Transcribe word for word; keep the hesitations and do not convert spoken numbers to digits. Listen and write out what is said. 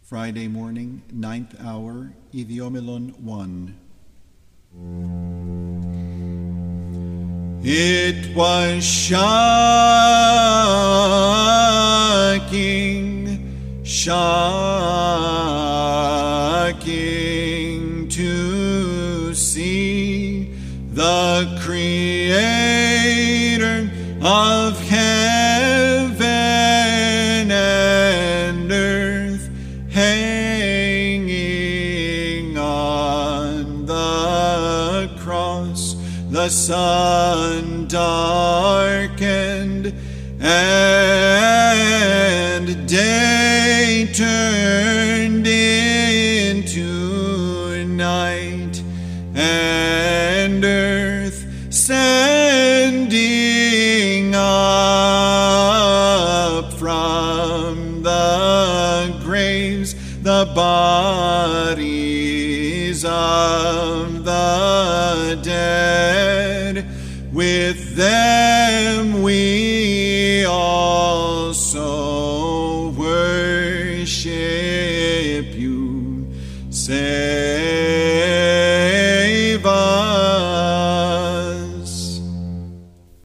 Friday morning, ninth hour, Iviomelon one. It was shocking, shocking to see the Creator of heaven and earth hanging on the cross. The sun darkened and day turned into night, and earth sending up from the graves the bodies of the dead. With them we also worship you. Say